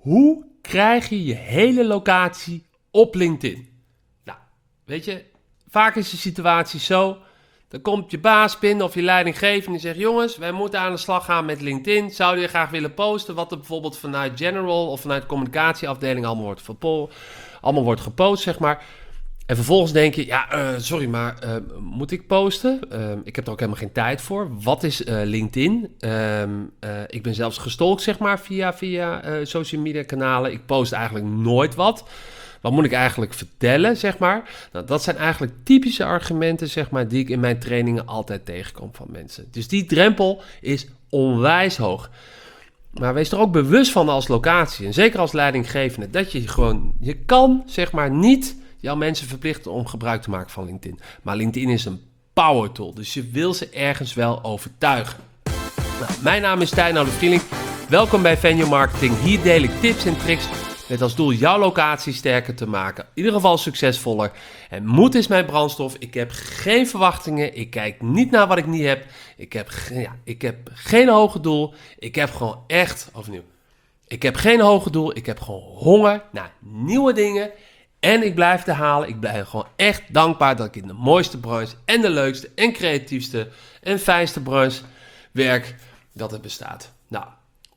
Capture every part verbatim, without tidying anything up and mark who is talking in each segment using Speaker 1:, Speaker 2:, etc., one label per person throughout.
Speaker 1: Hoe krijg je je hele locatie op LinkedIn? Nou, weet je, vaak is de situatie zo. Dan komt je baas binnen of je leidinggevende en die zegt: jongens, wij moeten aan de slag gaan met LinkedIn. Zouden je graag willen posten wat er bijvoorbeeld vanuit General of vanuit de communicatieafdeling allemaal wordt, verpo- allemaal wordt gepost, zeg maar. En vervolgens denk je: ja, uh, sorry, maar uh, moet ik posten? Uh, ik heb er ook helemaal geen tijd voor. Wat is uh, LinkedIn? Uh, uh, ik ben zelfs gestalkt, zeg maar, via, via uh, social media kanalen. Ik post eigenlijk nooit wat. Wat moet ik eigenlijk vertellen, zeg maar? Nou, dat zijn eigenlijk typische argumenten, zeg maar, die ik in mijn trainingen altijd tegenkom van mensen. Dus die drempel is onwijs hoog. Maar wees er ook bewust van als locatie, en zeker als leidinggevende, dat je gewoon, je kan, zeg maar, niet jouw mensen verplichten om gebruik te maken van LinkedIn. Maar LinkedIn is een power tool, dus je wil ze ergens wel overtuigen. Nou, mijn naam is Stijn Oude-Vrielink. Welkom bij Venue Marketing. Hier deel ik tips en tricks met als doel jouw locatie sterker te maken. In ieder geval succesvoller. En moed is mijn brandstof. Ik heb geen verwachtingen. Ik kijk niet naar wat ik niet heb. Ik heb, ge- ja, ik heb geen hoge doel. Ik heb gewoon echt, overnieuw. Ik heb geen hoge doel. Ik heb gewoon honger naar nieuwe dingen. En ik blijf te halen. Ik blijf gewoon echt dankbaar dat ik in de mooiste branche en de leukste en creatiefste en fijnste branche werk dat er bestaat. Nou,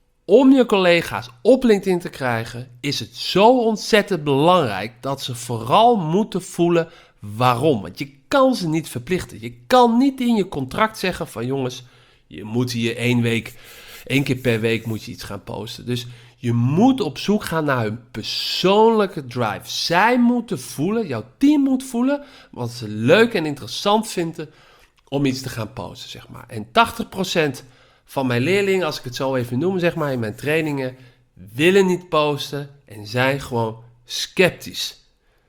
Speaker 1: om je collega's op LinkedIn te krijgen, is het zo ontzettend belangrijk dat ze vooral moeten voelen waarom. Want je kan ze niet verplichten. Je kan niet in je contract zeggen van: jongens, je moet hier één week, één keer per week moet je iets gaan posten. Dus je moet op zoek gaan naar hun persoonlijke drive. Zij moeten voelen, jouw team moet voelen, wat ze leuk en interessant vinden om iets te gaan posten, zeg maar. En tachtig procent van mijn leerlingen, als ik het zo even noem, zeg maar, in mijn trainingen, willen niet posten en zijn gewoon sceptisch.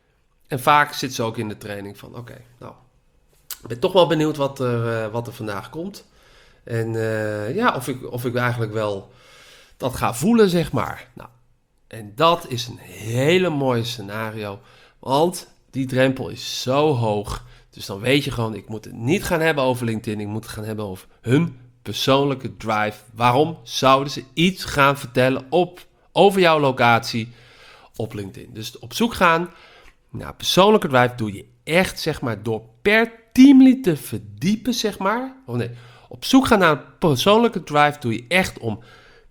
Speaker 1: En vaak zit ze ook in de training van: oké, okay, nou, ik ben toch wel benieuwd wat er, uh, wat er vandaag komt. En uh, ja, of ik, of ik eigenlijk wel dat ga voelen, zeg maar. Nou, en dat is een hele mooie scenario, want die drempel is zo hoog. Dus dan weet je gewoon, ik moet het niet gaan hebben over LinkedIn, ik moet het gaan hebben over hun persoonlijke drive. Waarom zouden ze iets gaan vertellen op, over jouw locatie op LinkedIn? Dus op zoek gaan naar persoonlijke drive doe je echt, zeg maar, door per teamlid te verdiepen, zeg maar. Of nee, op zoek gaan naar een persoonlijke drive doe je echt om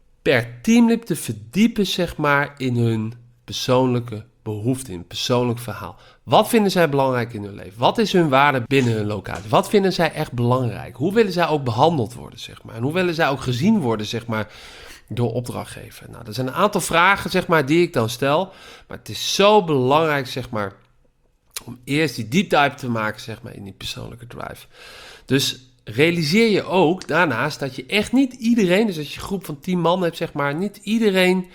Speaker 1: per teamlid te verdiepen, zeg maar, in hun persoonlijke behoefte, in een persoonlijk verhaal. Wat vinden zij belangrijk in hun leven? Wat is hun waarde binnen hun locatie? Wat vinden zij echt belangrijk? Hoe willen zij ook behandeld worden, zeg maar? En hoe willen zij ook gezien worden, zeg maar, door opdrachtgever? Nou, dat zijn een aantal vragen, zeg maar, die ik dan stel. Maar het is zo belangrijk, zeg maar, om eerst die deep dive te maken, zeg maar, in die persoonlijke drive. Dus realiseer je ook daarnaast dat je echt niet iedereen, dus als je een groep van tien man hebt, zeg maar, niet iedereen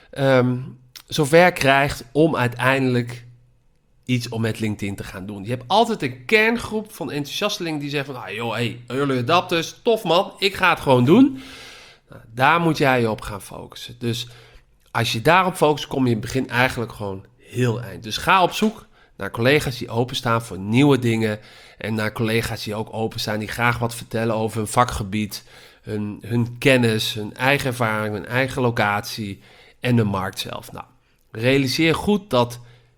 Speaker 1: um, zover krijgt om uiteindelijk iets om met LinkedIn te gaan doen. Je hebt altijd een kerngroep van enthousiastelingen die zeggen van: ah joh, hey, early adapters, tof man, ik ga het gewoon doen. Nou, daar moet jij je op gaan focussen. Dus als je daarop focust, kom je in het begin eigenlijk gewoon heel eind. Dus ga op zoek naar collega's die openstaan voor nieuwe dingen en naar collega's die ook openstaan, die graag wat vertellen over hun vakgebied, hun, hun kennis, hun eigen ervaring, hun eigen locatie en de markt zelf. Nou, realiseer goed dat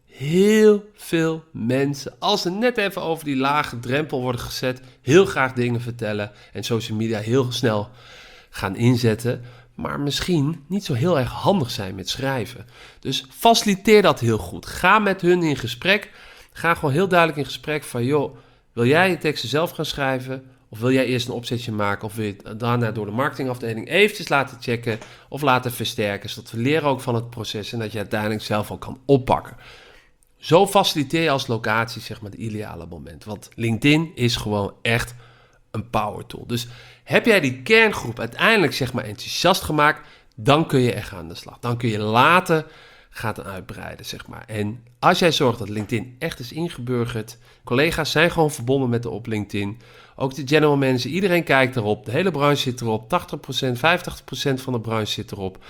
Speaker 1: heel veel mensen, als ze net even over die lage drempel worden gezet, heel graag dingen vertellen en social media heel snel gaan inzetten, maar misschien niet zo heel erg handig zijn met schrijven. Dus faciliteer dat heel goed. Ga met hun in gesprek. Ga gewoon heel duidelijk in gesprek van: joh, wil jij je teksten zelf gaan schrijven? Of wil jij eerst een opzetje maken? Of wil je het daarna door de marketingafdeling eventjes laten checken of laten versterken? Zodat we leren ook van het proces en dat je uiteindelijk zelf ook kan oppakken. Zo faciliteer je als locatie, zeg maar, het ideale moment. Want LinkedIn is gewoon echt een power tool. Dus heb jij die kerngroep uiteindelijk, zeg maar, enthousiast gemaakt, dan kun je echt aan de slag. Dan kun je later gaan uitbreiden, zeg maar. En als jij zorgt dat LinkedIn echt is ingeburgerd, collega's zijn gewoon verbonden met de op LinkedIn, ook de general manager, iedereen kijkt erop, de hele branche zit erop, tachtig procent, vijfentachtig procent van de branche zit erop.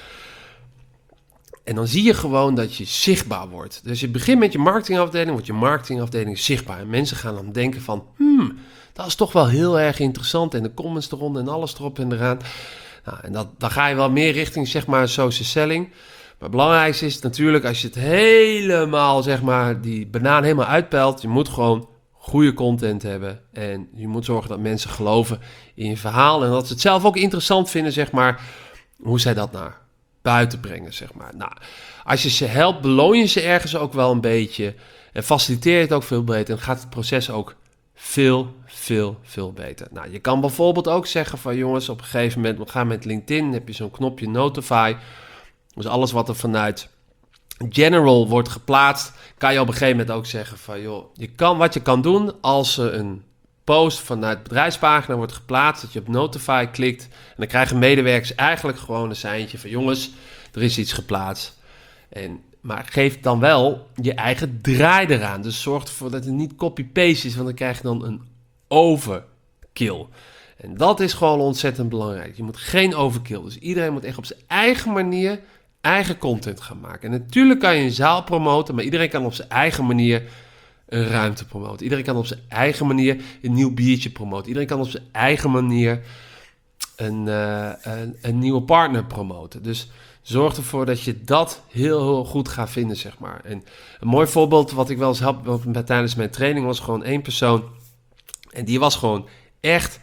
Speaker 1: En dan zie je gewoon dat je zichtbaar wordt. Dus je begint met je marketingafdeling, wordt je marketingafdeling zichtbaar. En mensen gaan dan denken van, hmm, dat is toch wel heel erg interessant. En de comments eronder en alles erop en eraan. Nou, en dat, dan ga je wel meer richting, zeg maar, social selling. Maar het belangrijkste is natuurlijk, als je het helemaal, zeg maar, die banaan helemaal uitpelt, je moet gewoon goede content hebben. En je moet zorgen dat mensen geloven in je verhaal. En dat ze het zelf ook interessant vinden, zeg maar, hoe zij dat naar buiten brengen, zeg maar. Nou, als je ze helpt, beloon je ze ergens ook wel een beetje. En faciliteer je het ook veel beter. En gaat het proces ook veel, veel, veel beter. Nou, je kan bijvoorbeeld ook zeggen van, jongens, op een gegeven moment, we gaan met LinkedIn, heb je zo'n knopje Notify. Dus alles wat er vanuit General wordt geplaatst, kan je op een gegeven moment ook zeggen van, joh, je kan, wat je kan doen als er een post vanuit de bedrijfspagina wordt geplaatst, dat je op Notify klikt en dan krijgen medewerkers eigenlijk gewoon een seintje van, jongens, er is iets geplaatst. En, maar geef dan wel je eigen draai eraan. Dus zorg ervoor dat het niet copy-paste is, want dan krijg je dan een overkill. En dat is gewoon ontzettend belangrijk. Je moet geen overkill. Dus iedereen moet echt op zijn eigen manier eigen content gaan maken. En natuurlijk kan je een zaal promoten, maar iedereen kan op zijn eigen manier een ruimte promoten. Iedereen kan op zijn eigen manier een nieuw biertje promoten. Iedereen kan op zijn eigen manier een, uh, een, een nieuwe partner promoten. Dus zorg ervoor dat je dat heel, heel goed gaat vinden, zeg maar. En een mooi voorbeeld wat ik wel eens had tijdens mijn training was gewoon één persoon. En die was gewoon echt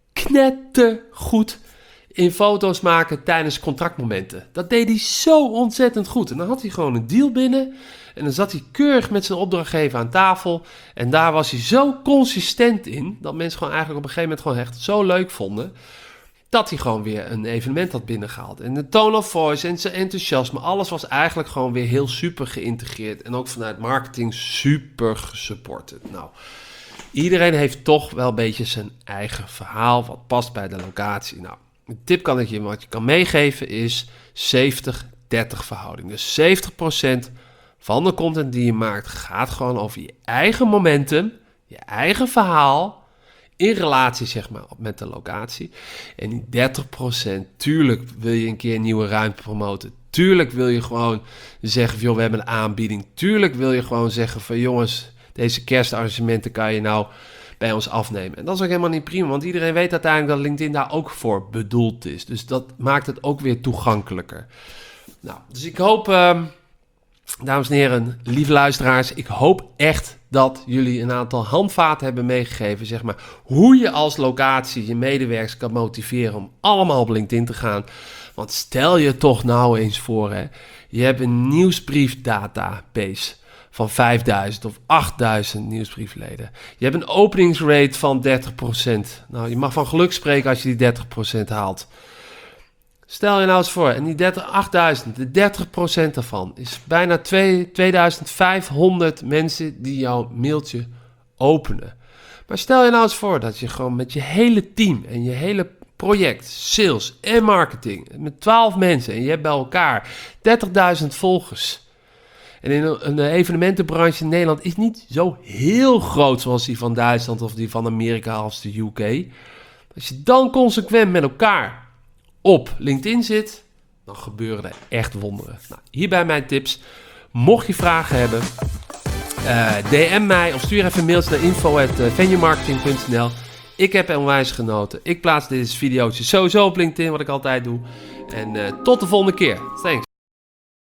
Speaker 1: knettergoed in foto's maken tijdens contractmomenten. Dat deed hij zo ontzettend goed. En dan had hij gewoon een deal binnen. En dan zat hij keurig met zijn opdrachtgever aan tafel. En daar was hij zo consistent in, dat mensen gewoon eigenlijk op een gegeven moment gewoon echt zo leuk vonden, dat hij gewoon weer een evenement had binnengehaald. En de tone of voice en zijn enthousiasme, alles was eigenlijk gewoon weer heel super geïntegreerd. En ook vanuit marketing super gesupported. Nou, iedereen heeft toch wel een beetje zijn eigen verhaal, wat past bij de locatie. Nou, een tip kan ik je, wat je kan meegeven is zeventig dertig verhouding. Dus zeventig procent van de content die je maakt gaat gewoon over je eigen momentum, je eigen verhaal, in relatie, zeg maar, met de locatie. En die dertig procent, tuurlijk wil je een keer een nieuwe ruimte promoten. Tuurlijk wil je gewoon zeggen van, joh, we hebben een aanbieding. Tuurlijk wil je gewoon zeggen van, jongens, deze kerstarrangementen kan je nou bij ons afnemen. En dat is ook helemaal niet prima, want iedereen weet uiteindelijk dat LinkedIn daar ook voor bedoeld is. Dus dat maakt het ook weer toegankelijker. Nou, dus ik hoop, uh, dames en heren, lieve luisteraars, ik hoop echt dat jullie een aantal handvaten hebben meegegeven, zeg maar, hoe je als locatie je medewerkers kan motiveren om allemaal op LinkedIn te gaan. Want stel je toch nou eens voor, hè, je hebt een nieuwsbriefdatabase van vijfduizend of achtduizend nieuwsbriefleden. Je hebt een openingsrate van dertig procent. Nou, je mag van geluk spreken als je die dertig procent haalt. Stel je nou eens voor, en die dertig, achtduizend, de dertig procent daarvan is bijna tweeduizend vijfhonderd mensen die jouw mailtje openen. Maar stel je nou eens voor dat je gewoon met je hele team en je hele project, sales en marketing, met twaalf mensen en je hebt bij elkaar dertigduizend volgers. En in een, een evenementenbranche in Nederland is niet zo heel groot zoals die van Duitsland of die van Amerika of de U K. Als je dan consequent met elkaar op LinkedIn zit, dan gebeuren er echt wonderen. Nou, hierbij mijn tips. Mocht je vragen hebben, uh, D M mij of stuur even een mailtje naar info at venuemarketing punt n l. Ik heb er onwijs genoten. Ik plaats deze video's sowieso op LinkedIn, wat ik altijd doe. En uh, tot de volgende keer. Thanks.